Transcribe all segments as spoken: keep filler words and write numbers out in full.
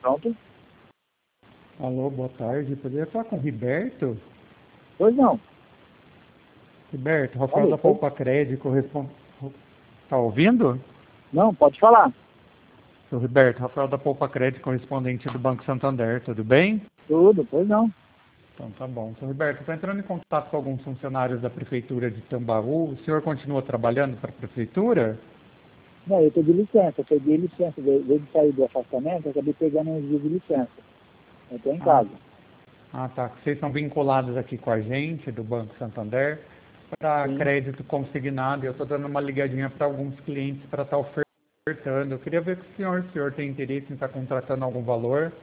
Pronto? Alô, boa tarde. Poderia falar com o Riberto? Pois não. Riberto, Rafael Alô, da pois... Poupa Crédito, corresponde... Tá ouvindo? Não, pode falar. Sou Riberto, Rafael da Poupa Crédito, correspondente do Banco Santander, tudo bem? Tudo, pois não. Então tá bom. Sou Riberto, estou entrando em contato com alguns funcionários da Prefeitura de Tambaú. O senhor continua trabalhando para a Prefeitura? Não, eu estou de licença, eu peguei licença, desde de sair do afastamento, eu acabei pegando uns dias de licença. Eu estou em Ah, casa. ah, tá. Vocês são vinculados aqui com a gente, do Banco Santander, para Sim. crédito consignado. Eu estou dando uma ligadinha para alguns clientes para estar ofertando. Eu queria ver com o senhor, se o senhor tem interesse em estar contratando algum valor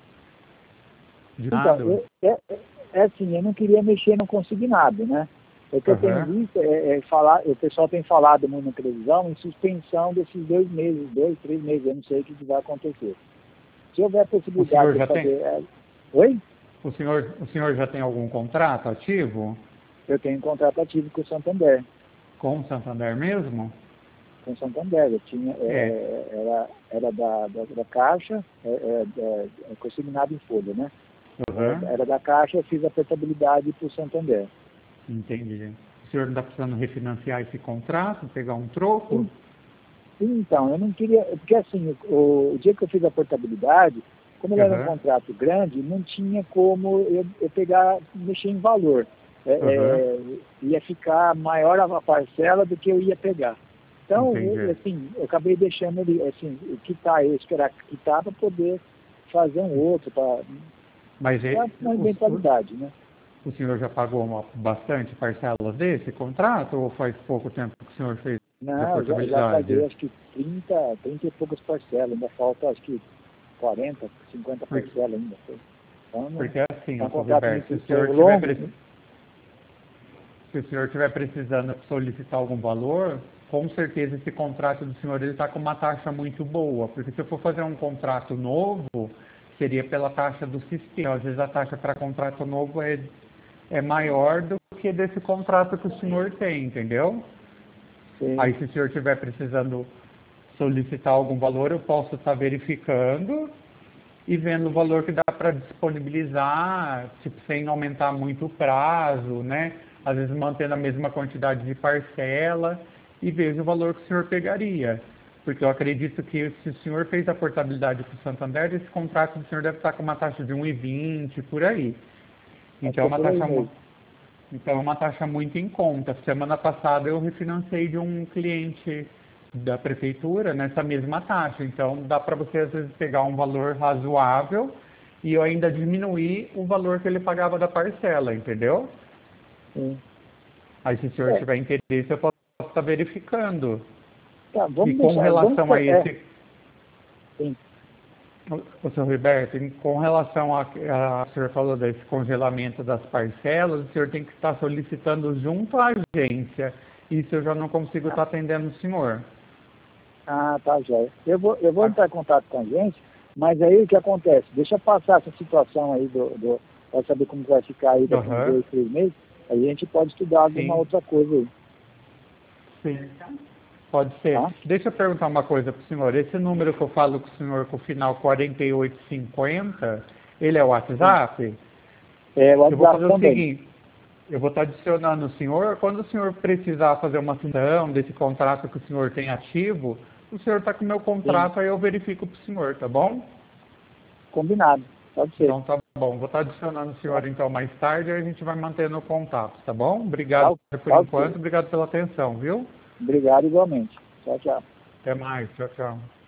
de Então, nada. eu, é, é, é assim, eu não queria mexer no consignado, né? O que eu tenho Aham. visto é, é falar, o pessoal tem falado muito na televisão em suspensão desses dois meses, dois, três meses, eu não sei o que vai acontecer. Se houver O possibilidade senhor de já tem? fazer... É... Oi? O senhor, o senhor já tem algum contrato ativo Eu tenho um contrato ativo com o Santander. com o Santander mesmo? Com o Santander. Eu tinha, é, É. é, era, era da, da, da Caixa, é, é, é, é consignado em folha, né? Aham. É, era da Caixa, eu fiz a portabilidade para o Santander. Entendi. O senhor não está precisando refinanciar esse contrato, pegar um troco? E, então, eu não queria... Porque assim, o, o dia que eu fiz a portabilidade, como ele era um Aham. contrato grande, não tinha como eu, eu pegar, mexer em valor. É, Aham. é, ia ficar maior a parcela do que eu ia pegar. Então, eu, Entendi. assim, eu acabei deixando ele, assim, quitar, eu esperar quitar para poder fazer um outro, para Mas é, uma o, o, eventualidade, né? o senhor já pagou uma, bastante parcelas desse contrato ou faz pouco tempo que o senhor fez a Não, já, já paguei portabilidade? acho que trinta, trinta e poucas parcelas, ainda falta acho que quarenta, cinquenta Porque, parcelas ainda. Então, não, porque é assim, é ó, um seu contrato Roberto, se muito o foi senhor tiver longo. precisando. Se o senhor estiver precisando solicitar algum valor, com certeza esse contrato do senhor está com uma taxa muito boa, porque se eu for fazer um contrato novo, seria pela taxa do sistema. Às vezes a taxa para contrato novo é, é maior do que desse contrato que o senhor tem, entendeu? Sim, Aí se o senhor estiver precisando solicitar algum valor, eu posso estar verificando e vendo o valor que dá para disponibilizar, tipo, sem aumentar muito o prazo, né? Às vezes mantendo a mesma quantidade de parcela e vejo o valor que o senhor pegaria. Porque eu acredito que se o senhor fez a portabilidade com o Santander, esse contrato do senhor deve estar com uma taxa de um e vinte por aí. acho Então que é é uma por aí taxa, mu- mesmo. então é uma taxa muito em conta. Semana passada eu refinancei de um cliente da prefeitura nessa mesma taxa. Então dá para você às vezes pegar um valor razoável e eu ainda diminuir o valor que ele pagava da parcela, entendeu? Sim. Aí se o senhor É, tiver interesse eu posso estar verificando. tá, E vamos com deixar, vamos, relação a é, esse, sim. o senhor Roberto, em- com relação a, a, o senhor falou desse congelamento das parcelas, o senhor tem que estar solicitando junto à agência. Isso eu já não consigo estar atendendo o senhor. Ah, tá, joia. Eu vou, eu vou A- entrar em contato com a gente, mas aí o que acontece? Deixa eu passar essa situação aí do, do para saber como vai ficar aí daqui uns Aham, dois, três meses, aí a gente pode estudar alguma sim, outra coisa aí, sim. Pode ser. tá? Deixa eu perguntar uma coisa para o senhor. Esse número que eu falo com o senhor com o final quarenta e oito cinquenta, ele é o Sim. WhatsApp? É, o Eu vou WhatsApp fazer o também, seguinte, eu vou estar adicionando o senhor. Quando o senhor precisar fazer uma função desse contrato que o senhor tem ativo, o senhor está com o meu sim, contrato, aí eu verifico para o senhor, tá bom? combinado, pode ser, Então tá bom. Vou estar adicionando o senhor tá? então mais tarde e a gente vai mantendo o contato, tá bom? Tá, Obrigado por tá ok. enquanto, obrigado pela atenção, viu? Obrigado igualmente. Tchau, tchau. Até mais, tchau, tchau.